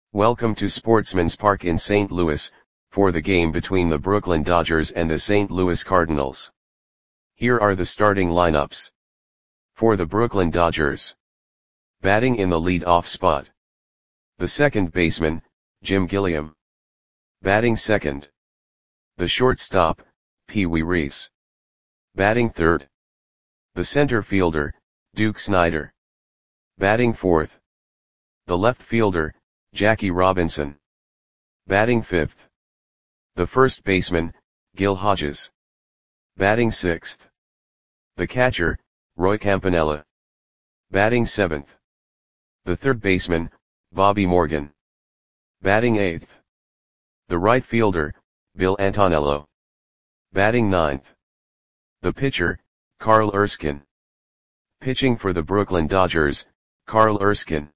Welcome to Sportsman's Park in St. Louis, for the game between the Brooklyn Dodgers and the St. Louis Cardinals. Here are the starting lineups. For the Brooklyn Dodgers. Batting in the lead-off spot. The second baseman, Jim Gilliam. Batting second. The shortstop, Pee Wee Reese. Batting third. The center fielder, Duke Snider. Batting fourth. The left fielder, Jackie Robinson. Batting fifth. The first baseman, Gil Hodges. Batting sixth. The catcher, Roy Campanella. Batting seventh. The third baseman, Bobby Morgan. Batting eighth. The right fielder, Bill Antonello. Batting ninth. The pitcher, Carl Erskine. Pitching for the Brooklyn Dodgers, Carl Erskine.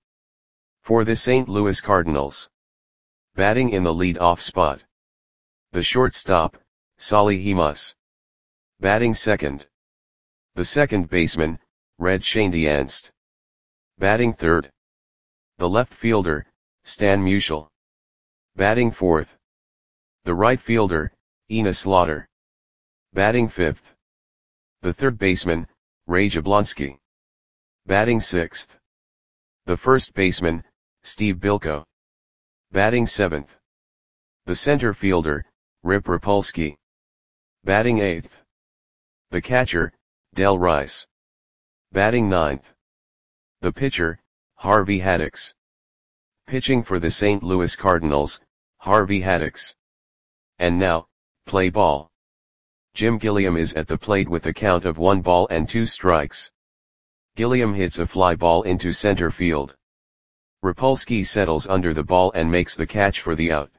For the St. Louis Cardinals. Batting in the lead-off spot. The shortstop, Solly Hemus. Batting second. The second baseman, Red Schoendienst. Batting third. The left fielder, Stan Musial. Batting fourth. The right fielder, Enos Slaughter. Batting fifth. The third baseman, Ray Jablonski. Batting sixth. The first baseman, Steve Bilko. Batting seventh. The center fielder, Rip Rapolsky. Batting eighth. The catcher, Del Rice. Batting ninth. The pitcher, Harvey Haddix. Pitching for the St. Louis Cardinals, Harvey Haddix. And now, play ball. Jim Gilliam is at the plate with a count of 1-2 strikes. Gilliam hits a fly ball into center field. Rapolsky settles under the ball and makes the catch for the out.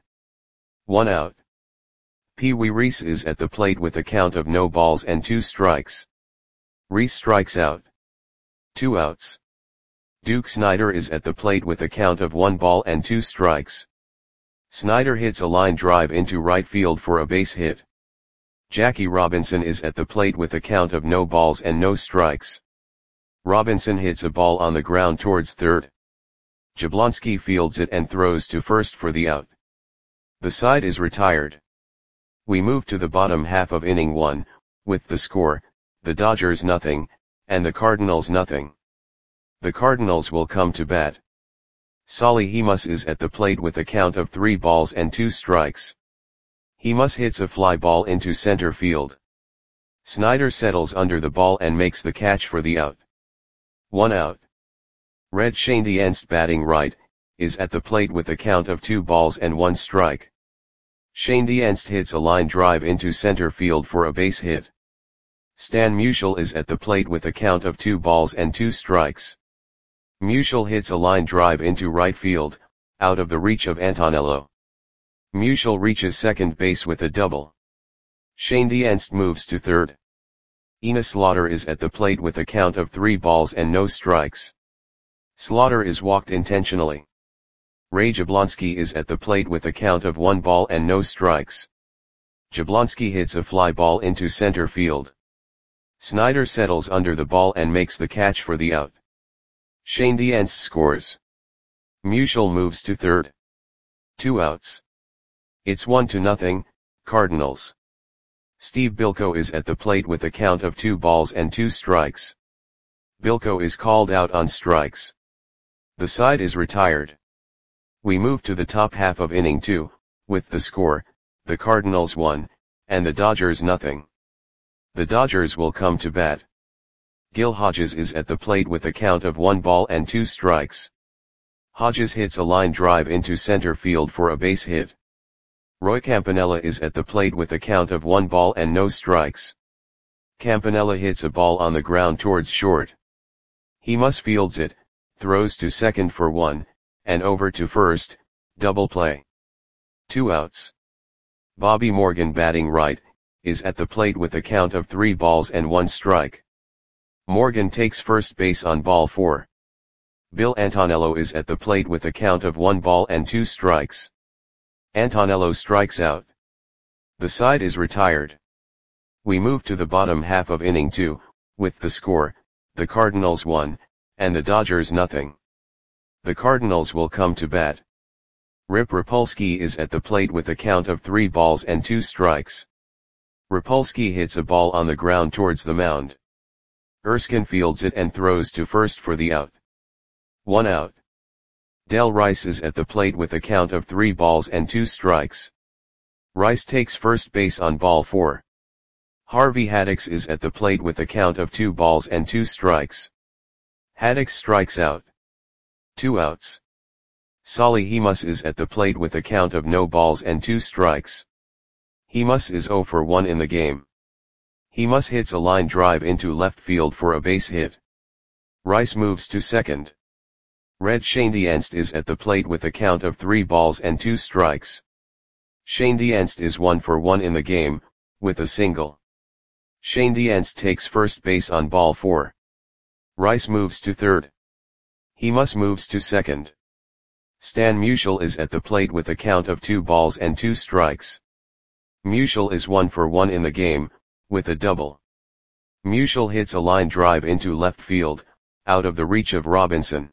1 out. Pee Wee Reese is at the plate with a count of 0-2 strikes. Reese strikes out. 2 outs. Duke Snider is at the plate with a count of 1-2 strikes. Snider hits a line drive into right field for a base hit. Jackie Robinson is at the plate with a count of 0 strikes. Robinson hits a ball on the ground towards third. Jablonski fields it and throws to first for the out. The side is retired. We move to the bottom half of inning 1, with the score, the Dodgers 0, and the Cardinals 0. The Cardinals will come to bat. Solly Hemus is at the plate with a count of 3-2 strikes. Hemus hits a fly ball into center field. Snider settles under the ball and makes the catch for the out. 1 out. Red Schoendienst, batting right, is at the plate with a count of 2-1 strike. Schoendienst hits a line drive into center field for a base hit. Stan Musial is at the plate with a count of 2-2 strikes. Musial hits a line drive into right field, out of the reach of Antonello. Musial reaches second base with a double. Schoendienst moves to third. Enos Slaughter is at the plate with a count of 3 balls and no strikes. Slaughter is walked intentionally. Ray Jablonski is at the plate with a count of 1 ball and no strikes. Jablonski hits a fly ball into center field. Snider settles under the ball and makes the catch for the out. Schoendienst scores. Musial moves to third. 2 outs. It's 1-0, Cardinals. Steve Bilko is at the plate with a count of 2-2 strikes. Bilko is called out on strikes. The side is retired. We move to the top half of inning 2, with the score, the Cardinals 1, and the Dodgers 0. The Dodgers will come to bat. Gil Hodges is at the plate with a count of 1-2 strikes. Hodges hits a line drive into center field for a base hit. Roy Campanella is at the plate with a count of 1 ball and no strikes. Campanella hits a ball on the ground towards short. Hemus fields it, throws to second for 1, and over to first, double play. 2 outs. Bobby Morgan, batting right, is at the plate with a count of 3 balls and 1 strike. Morgan takes first base on ball 4. Bill Antonello is at the plate with a count of 1 ball and 2 strikes. Antonello strikes out. The side is retired. We move to the bottom half of inning 2, with the score, the Cardinals 1, and the Dodgers 0. The Cardinals will come to bat. Rip Rapolsky is at the plate with a count of 3 balls and 2 strikes. Rapolsky hits a ball on the ground towards the mound. Erskine fields it and throws to first for the out. 1 out. Del Rice is at the plate with a count of 3 balls and 2 strikes. Rice takes first base on ball 4. Harvey Haddix is at the plate with a count of 2 balls and 2 strikes. Haddix strikes out. 2 outs. Solly Hemus is at the plate with a count of no balls and 2 strikes. Hemus is 0 for 1 in the game. Hemus hits a line drive into left field for a base hit. Rice moves to second. Red Schoendienst is at the plate with a count of 3 balls and 2 strikes. Schoendienst is 1 for 1 in the game, with a single. Schoendienst takes first base on ball 4. Rice moves to third. Hemus moves to second. Stan Musial is at the plate with a count of 2 balls and 2 strikes. Musial is 1 for 1 in the game, with a double. Musial hits a line drive into left field, out of the reach of Robinson.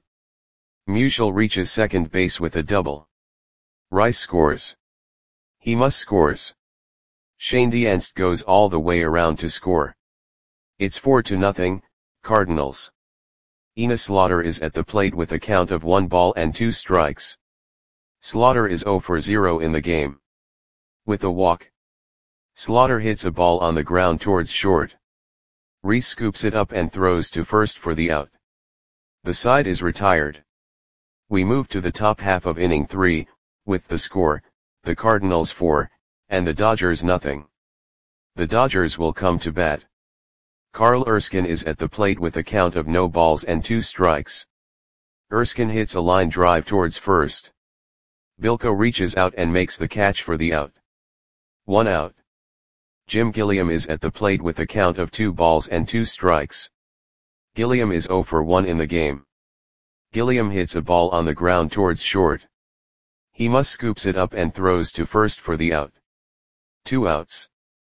Musial reaches second base with a double. Rice scores. Hemus scores. Schoendienst goes all the way around to score. It's 4-0, Cardinals. Enos Slaughter is at the plate with a count of 1 ball and 2 strikes. Slaughter is 0 for 0 in the game. With a walk. Slaughter hits a ball on the ground towards short. Reese scoops it up and throws to first for the out. The side is retired. We move to the top half of inning 3, with the score, the Cardinals 4, and the Dodgers 0. The Dodgers will come to bat. Carl Erskine is at the plate with a count of no balls and 2 strikes. Erskine hits a line drive towards first. Bilko reaches out and makes the catch for the out. 1 out. Jim Gilliam is at the plate with a count of 2 balls and 2 strikes. Gilliam is 0 for 1 in the game. Gilliam hits a ball on the ground towards short. Hemus scoops it up and throws to first for the out. 2 outs.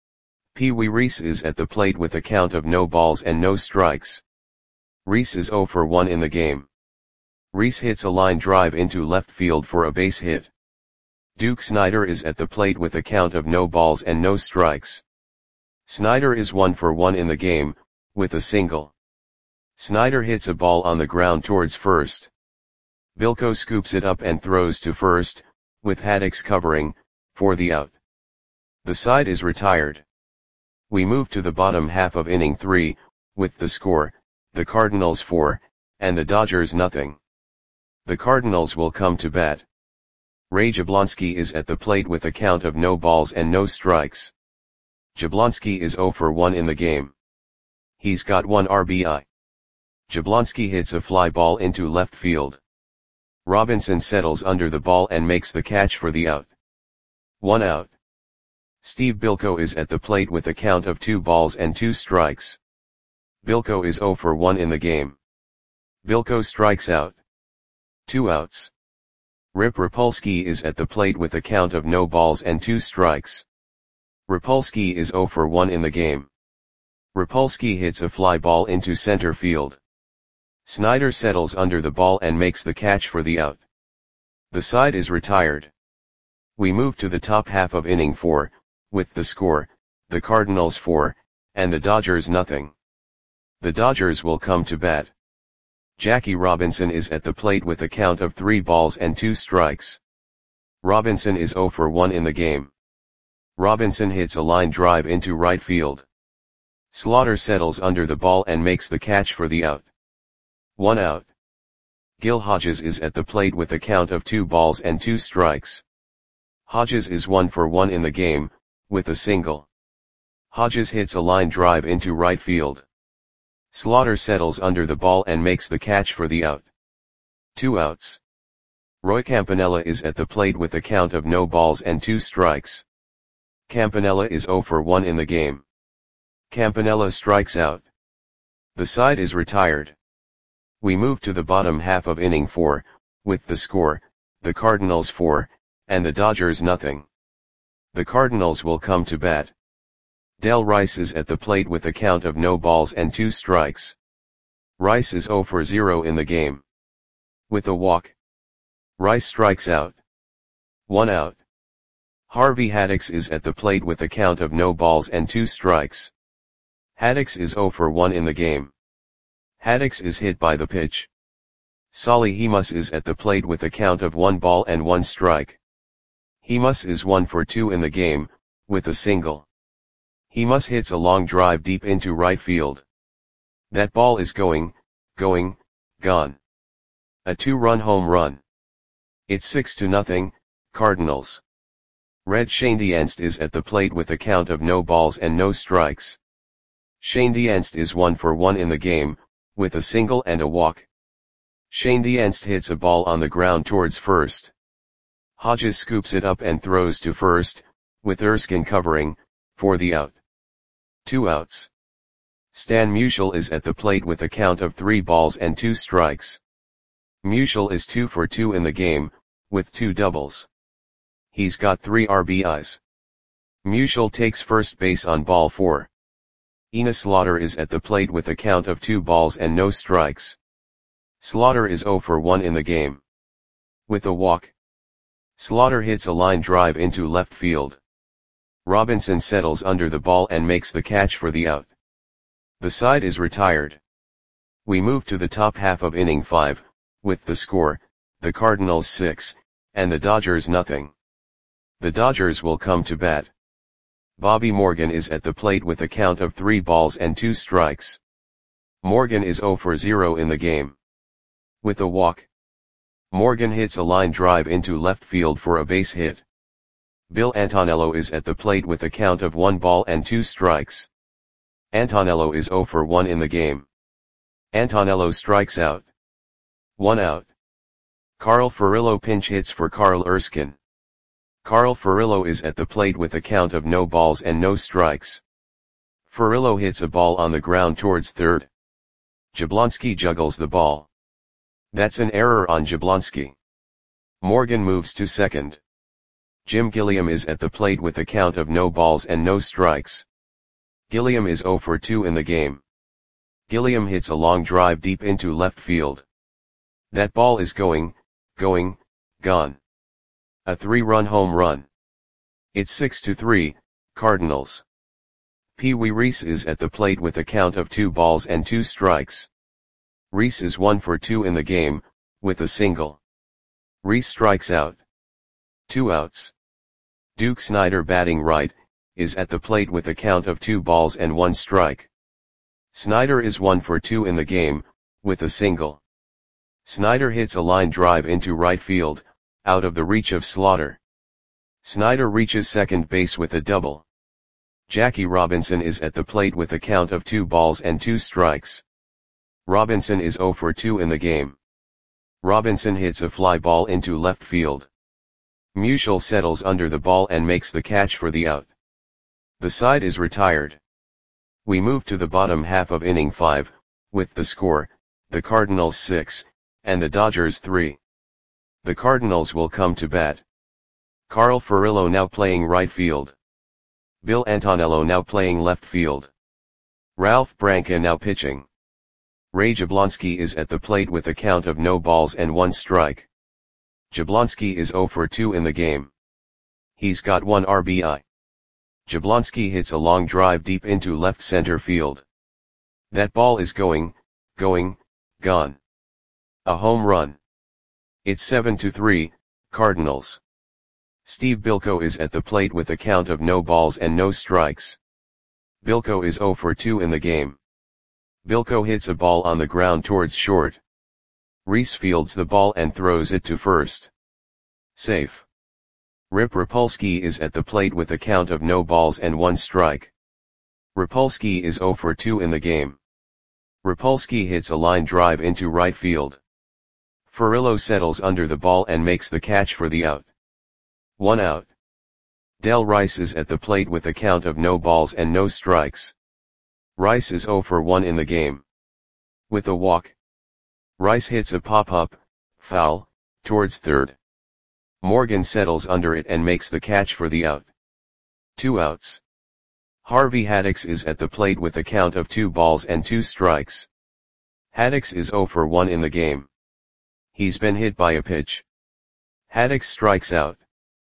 Pee Wee Reese is at the plate with a count of no balls and no strikes. Reese is 0 for 1 in the game. Reese hits a line drive into left field for a base hit. Duke Snider is at the plate with a count of no balls and no strikes. Snider is 1 for 1 in the game, with a single. Snider hits a ball on the ground towards first. Bilko scoops it up and throws to first, with Haddix covering, for the out. The side is retired. We move to the bottom half of inning 3, with the score, the Cardinals 4, and the Dodgers 0. The Cardinals will come to bat. Ray Jablonski is at the plate with a count of no balls and no strikes. Jablonski is 0 for 1 in the game. He's got 1 RBI. Jablonski hits a fly ball into left field. Robinson settles under the ball and makes the catch for the out. 1 out. Steve Bilko is at the plate with a count of 2 balls and 2 strikes. Bilko is 0 for 1 in the game. Bilko strikes out. 2 outs. Rip Rapolsky is at the plate with a count of no balls and 2 strikes. Rapolsky is 0 for 1 in the game. Rapolsky hits a fly ball into center field. Snider settles under the ball and makes the catch for the out. The side is retired. We move to the top half of inning 4, with the score, the Cardinals 4, and the Dodgers 0. The Dodgers will come to bat. Jackie Robinson is at the plate with a count of 3 balls and 2 strikes. Robinson is 0 for 1 in the game. Robinson hits a line drive into right field. Slaughter settles under the ball and makes the catch for the out. 1 out. Gil Hodges is at the plate with a count of 2 balls and 2 strikes. Hodges is 1 for 1 in the game, with a single. Hodges hits a line drive into right field. Slaughter settles under the ball and makes the catch for the out. 2 outs. Roy Campanella is at the plate with a count of no balls and 2 strikes. Campanella is 0 for 1 in the game. Campanella strikes out. The side is retired. We move to the bottom half of inning 4, with the score, the Cardinals 4, and the Dodgers 0. The Cardinals will come to bat. Del Rice is at the plate with a count of no balls and 2 strikes. Rice is 0 for 0 in the game. With a walk. Rice strikes out. 1 out. Harvey Haddix is at the plate with a count of no balls and 2 strikes. Haddix is 0 for 1 in the game. Haddix is hit by the pitch. Solly Hemus is at the plate with a count of 1 ball and 1 strike. Hemus is 1 for 2 in the game, with a single. Hemus hits a long drive deep into right field. That ball is going, gone. A 2-run home run. It's 6-0, Cardinals. Red Schoendienst is at the plate with a count of no balls and no strikes. Schoendienst is 1 for 1 in the game, with a single and a walk. Schoendienst hits a ball on the ground towards first. Hodges scoops it up and throws to first, with Erskine covering, for the out. 2 outs. Stan Musial is at the plate with a count of 3 balls and 2 strikes. Musial is 2 for 2 in the game, with 2 doubles. He's got 3 RBIs. Musial takes first base on ball 4. Enos Slaughter is at the plate with a count of 2 balls and no strikes. Slaughter is 0 for 1 in the game. With a walk. Slaughter hits a line drive into left field. Robinson settles under the ball and makes the catch for the out. The side is retired. We move to the top half of inning 5, with the score, the Cardinals 6, and the Dodgers nothing. The Dodgers will come to bat. Bobby Morgan is at the plate with a count of 3 balls and 2 strikes. Morgan is 0 for 0 in the game. With a walk. Morgan hits a line drive into left field for a base hit. Bill Antonello is at the plate with a count of 1 ball and 2 strikes. Antonello is 0 for 1 in the game. Antonello strikes out. 1 out. Carl Furillo pinch hits for Carl Erskine. Carl Furillo is at the plate with a count of no balls and no strikes. Furillo hits a ball on the ground towards third. Jablonski juggles the ball. That's an error on Jablonski. Morgan moves to second. Jim Gilliam is at the plate with a count of no balls and no strikes. Gilliam is 0 for 2 in the game. Gilliam hits a long drive deep into left field. That ball is going, gone. A 3-run home run. It's 6-3, Cardinals. Pee Wee Reese is at the plate with a count of 2 balls and 2 strikes. Reese is 1 for 2 in the game, with a single. Reese strikes out. 2 outs. Duke Snider batting right, is at the plate with a count of 2 balls and 1 strike. Snider is 1 for 2 in the game, with a single. Snider hits a line drive into right field, out of the reach of Slaughter. Snider reaches second base with a double. Jackie Robinson is at the plate with a count of 2 balls and 2 strikes. Robinson is 0 for 2 in the game. Robinson hits a fly ball into left field. Musial settles under the ball and makes the catch for the out. The side is retired. We move to the bottom half of inning 5, with the score, the Cardinals 6, and the Dodgers 3. The Cardinals will come to bat. Carl Furillo now playing right field. Bill Antonello now playing left field. Ralph Branca now pitching. Ray Jablonski is at the plate with a count of no balls and 1 strike. Jablonski is 0 for 2 in the game. He's got 1 RBI. Jablonski hits a long drive deep into left center field. That ball is going, gone. A home run. It's 7-3, Cardinals. Steve Bilko is at the plate with a count of no balls and no strikes. Bilko is 0 for 2 in the game. Bilko hits a ball on the ground towards short. Reese fields the ball and throws it to first. Safe. Rip Rapolsky is at the plate with a count of no balls and 1 strike. Rapolsky is 0 for 2 in the game. Rapolsky hits a line drive into right field. Furillo settles under the ball and makes the catch for the out. 1 out. Del Rice is at the plate with a count of no balls and no strikes. Rice is 0 for 1 in the game. With a walk. Rice hits a pop-up, foul, towards third. Morgan settles under it and makes the catch for the out. 2 outs. Harvey Haddix is at the plate with a count of 2 balls and 2 strikes. Haddix is 0 for 1 in the game. He's been hit by a pitch. Haddix strikes out.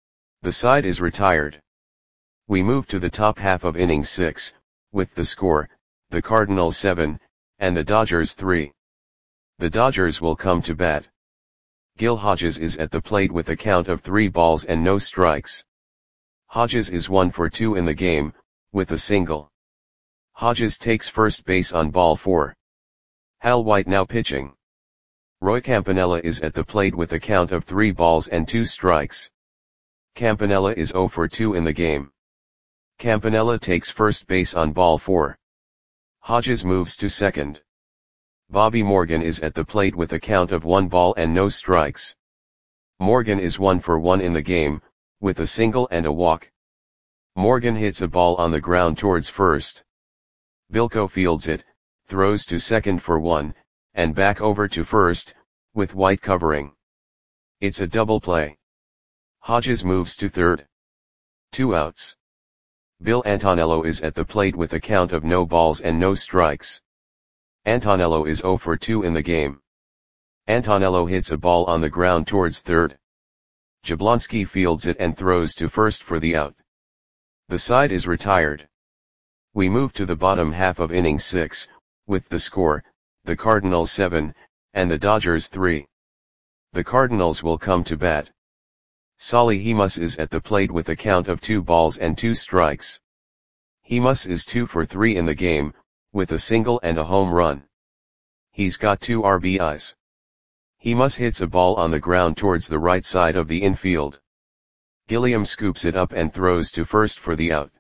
The side is retired. We move to the top half of inning 6, with the score, the Cardinals 7, and the Dodgers 3. The Dodgers will come to bat. Gil Hodges is at the plate with a count of 3 balls and no strikes. Hodges is 1 for 2 in the game, with a single. Hodges takes first base on ball 4. Hal White now pitching. Roy Campanella is at the plate with a count of 3 balls and 2 strikes. Campanella is 0 for 2 in the game. Campanella takes first base on ball 4. Hodges moves to second. Bobby Morgan is at the plate with a count of 1 ball and no strikes. Morgan is 1 for 1 in the game, with a single and a walk. Morgan hits a ball on the ground towards first. Bilko fields it, throws to second for 1, and back over to first, with White covering. It's a double play. Hodges moves to third. 2 outs. Bill Antonello is at the plate with a count of no balls and no strikes. Antonello is 0 for 2 in the game. Antonello hits a ball on the ground towards third. Jablonski fields it and throws to first for the out. The side is retired. We move to the bottom half of inning 6, with the score, the Cardinals 7, and the Dodgers 3. The Cardinals will come to bat. Solly Hemus is at the plate with a count of 2 balls and 2 strikes. Hemus is 2 for 3 in the game, with a single and a home run. He's got 2 RBIs. Hemus hits a ball on the ground towards the right side of the infield. Gilliam scoops it up and throws to first for the out.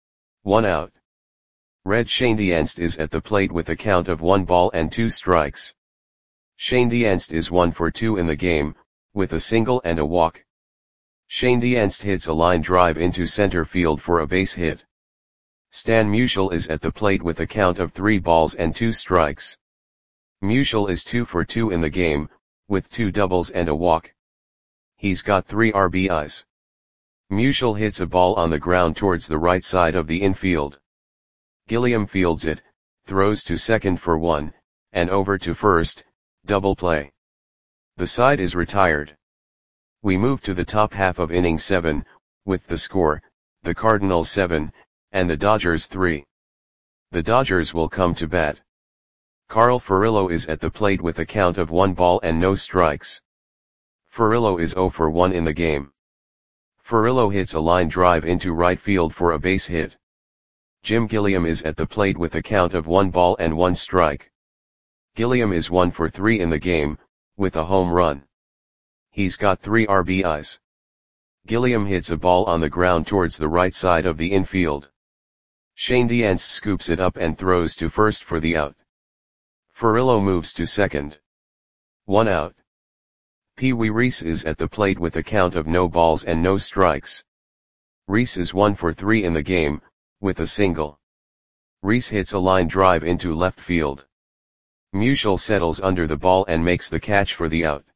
1 out. Red Schoendienst is at the plate with a count of 1 ball and 2 strikes. Schoendienst is 1 for 2 in the game, with a single and a walk. Schoendienst hits a line drive into center field for a base hit. Stan Musial is at the plate with a count of 3 balls and 2 strikes. Musial is 2 for 2 in the game, with 2 doubles and a walk. He's got 3 RBIs. Musial hits a ball on the ground towards the right side of the infield. Gilliam fields it, throws to second for 1, and over to first, double play. The side is retired. We move to the top half of inning 7, with the score, the Cardinals 7, and the Dodgers 3. The Dodgers will come to bat. Carl Furillo is at the plate with a count of 1 ball and no strikes. Furillo is 0 for 1 in the game. Furillo hits a line drive into right field for a base hit. Jim Gilliam is at the plate with a count of 1 ball and 1 strike. Gilliam is 1 for 3 in the game, with a home run. He's got 3 RBIs. Gilliam hits a ball on the ground towards the right side of the infield. Schoendienst scoops it up and throws to first for the out. Furillo moves to second. 1 out. Pee Wee Reese is at the plate with a count of no balls and no strikes. Reese is 1 for 3 in the game, with a single. Reese hits a line drive into left field. Musial settles under the ball and makes the catch for the out.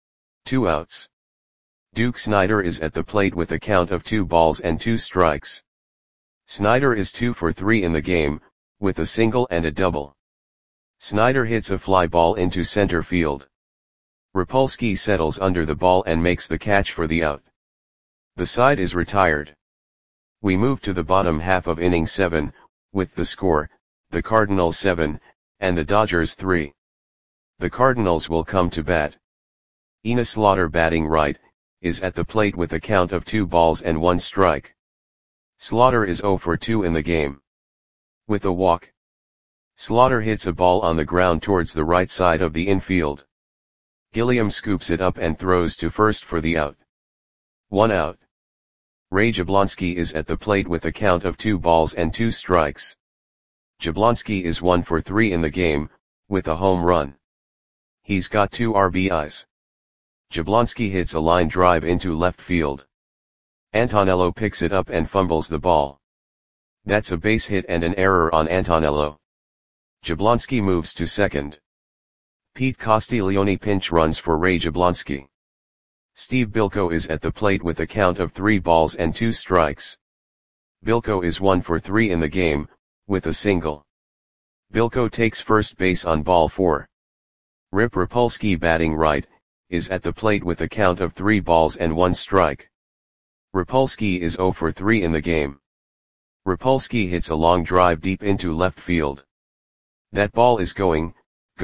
2 outs. Duke Snider is at the plate with a count of 2 balls and 2 strikes. Snider is 2 for 3 in the game, with a single and a double. Snider hits a fly ball into center field. Rapolsky settles under the ball and makes the catch for the out. The side is retired. We move to the bottom half of inning 7, with the score, the Cardinals 7, and the Dodgers 3. The Cardinals will come to bat. Enos Slaughter batting right, is at the plate with a count of 2 balls and 1 strike. Slaughter is 0 for 2 in the game. With a walk. Slaughter hits a ball on the ground towards the right side of the infield. Gilliam scoops it up and throws to first for the out. 1 out. Ray Jablonski is at the plate with a count of 2 balls and 2 strikes. Jablonski is 1 for 3 in the game, with a home run. He's got 2 RBIs. Jablonski hits a line drive into left field. Antonello picks it up and fumbles the ball. That's a base hit and an error on Antonello. Jablonski moves to second. Pete Castiglione pinch runs for Ray Jablonski. Steve Bilko is at the plate with a count of 3 balls and 2 strikes. Bilko is 1 for 3 in the game, with a single. Bilko takes first base on ball 4. Rip Rapolsky batting right, is at the plate with a count of 3 balls and 1 strike. Rapolsky is 0 for 3 in the game. Rapolsky hits a long drive deep into left field. That ball is going,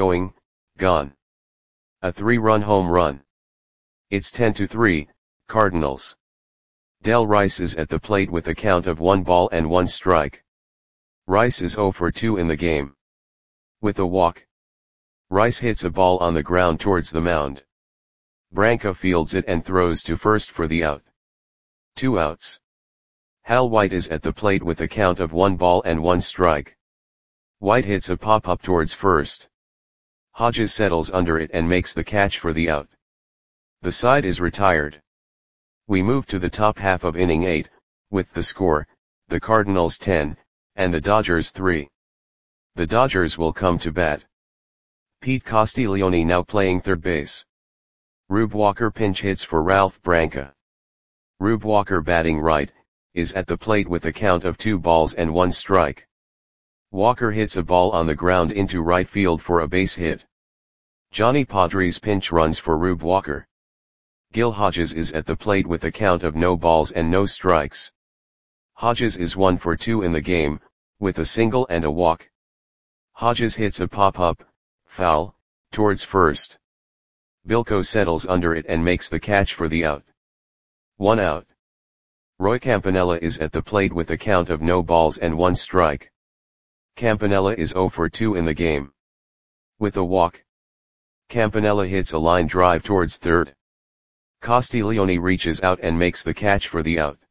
gone. A 3-run home run. It's 10-3, Cardinals. Del Rice is at the plate with a count of 1 ball and 1 strike. Rice is 0 for 2 in the game. With a walk. Rice hits a ball on the ground towards the mound. Branca fields it and throws to first for the out. 2 outs. Hal White is at the plate with a count of 1 ball and 1 strike. White hits a pop-up towards first. Hodges settles under it and makes the catch for the out. The side is retired. We move to the top half of inning 8, with the score, the Cardinals 10, and the Dodgers 3. The Dodgers will come to bat. Pete Castiglione now playing third base. Rube Walker pinch hits for Ralph Branca. Rube Walker batting right, is at the plate with a count of 2 balls and 1 strike. Walker hits a ball on the ground into right field for a base hit. Johnny Padres pinch runs for Rube Walker. Gil Hodges is at the plate with a count of no balls and no strikes. Hodges is 1 for 2 in the game, with a single and a walk. Hodges hits a pop-up, foul, towards first. Bilko settles under it and makes the catch for the out. 1 out. Roy Campanella is at the plate with a count of no balls and 1 strike. Campanella is 0 for 2 in the game. With a walk. Campanella hits a line drive towards third. Castiglione reaches out and makes the catch for the out.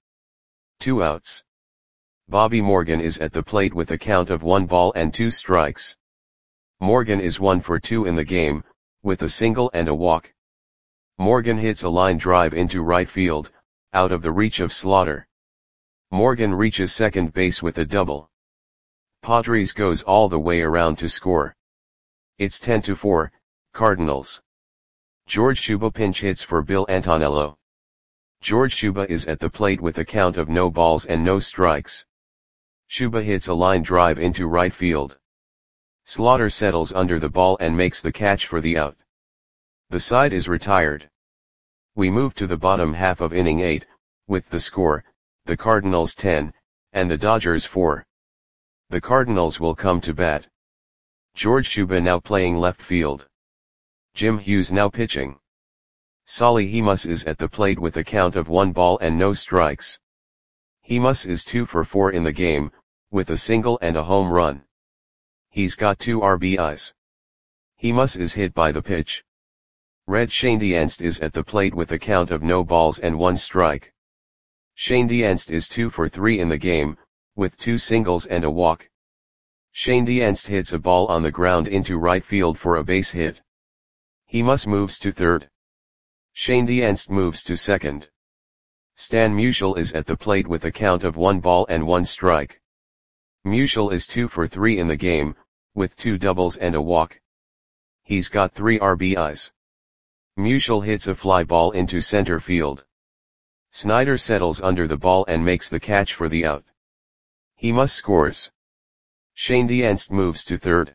2 outs. Bobby Morgan is at the plate with a count of 1 ball and 2 strikes. Morgan is 1 for 2 in the game, with a single and a walk. Morgan hits a line drive into right field, out of the reach of Slaughter. Morgan reaches second base with a double. Padres goes all the way around to score. It's 10-4, Cardinals. George Shuba pinch hits for Bill Antonello. George Shuba is at the plate with a count of no balls and no strikes. Shuba hits a line drive into right field. Slaughter settles under the ball and makes the catch for the out. The side is retired. We move to the bottom half of inning 8, with the score, the Cardinals 10, and the Dodgers 4. The Cardinals will come to bat. George Shuba now playing left field. Jim Hughes now pitching. Solly Hemus is at the plate with a count of 1 ball and no strikes. Hemus is 2 for 4 in the game, with a single and a home run. He's got 2 RBIs. Hemus is hit by the pitch. Red Schoendienst is at the plate with a count of no balls and 1 strike. Schoendienst is 2 for 3 in the game, with 2 singles and a walk. Schoendienst hits a ball on the ground into right field for a base hit. Hemus moves to third. Schoendienst moves to second. Stan Musial is at the plate with a count of 1 ball and 1 strike. Musial is 2 for 3 in the game, with 2 doubles and a walk. He's got 3 RBIs. Musial hits a fly ball into center field. Snyder settles under the ball and makes the catch for the out. Hemus scores. Schoendienst moves to third.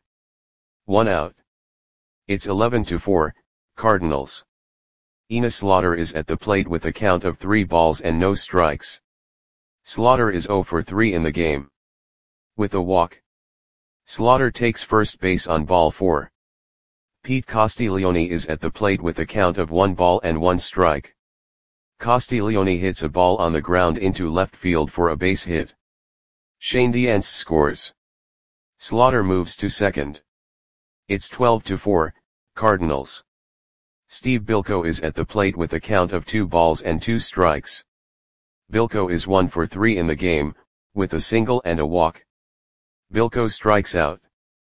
1 out. It's 11-4, Cardinals. Enos Slaughter is at the plate with a count of 3 balls and no strikes. Slaughter is 0 for 3 in the game. With a walk. Slaughter takes first base on ball 4. Pete Castiglione is at the plate with a count of 1 ball and 1 strike. Castiglione hits a ball on the ground into left field for a base hit. Schoendienst scores. Slaughter moves to second. It's 12-4, Cardinals. Steve Bilko is at the plate with a count of 2 balls and 2 strikes. Bilko is 1 for 3 in the game, with a single and a walk. Bilko strikes out.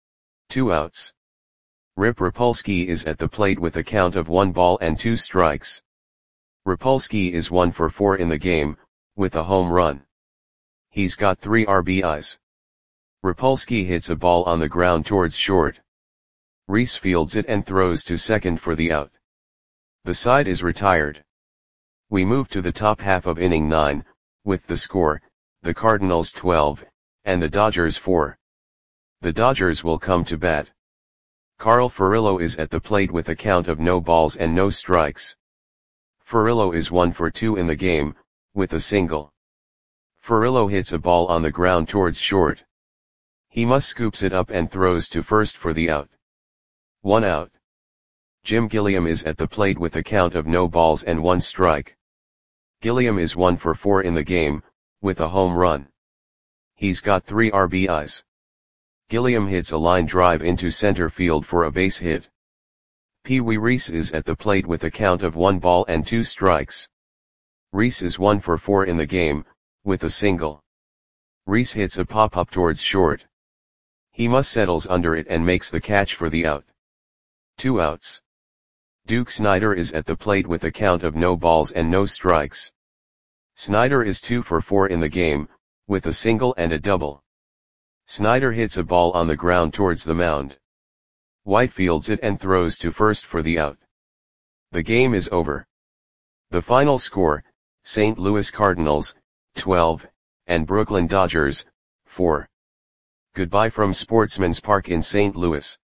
2 outs. Rip Rapolsky is at the plate with a count of 1 ball and 2 strikes. Rapolsky is 1 for 4 in the game, with a home run. He's got 3 RBIs. Rapolsky hits a ball on the ground towards short. Reese fields it and throws to second for the out. The side is retired. We move to the top half of inning 9, with the score, the Cardinals 12, and the Dodgers 4. The Dodgers will come to bat. Carl Furillo is at the plate with a count of no balls and no strikes. Furillo is 1 for 2 in the game, with a single. Furillo hits a ball on the ground towards short. He must scoops it up and throws to first for the out. 1 out. Jim Gilliam is at the plate with a count of no balls and 1 strike. Gilliam is 1 for 4 in the game, with a home run. He's got 3 RBIs. Gilliam hits a line drive into center field for a base hit. Pee Wee Reese is at the plate with a count of 1 ball and 2 strikes. Reese is 1 for 4 in the game, with a single. Reese hits a pop-up towards short. He must settles under it and makes the catch for the out. 2 outs. Duke Snider is at the plate with a count of no balls and no strikes. Snider is 2 for 4 in the game, with a single and a double. Snider hits a ball on the ground towards the mound. White fields it and throws to first for the out. The game is over. The final score, St. Louis Cardinals, 12, and Brooklyn Dodgers, 4. Goodbye from Sportsman's Park in St. Louis.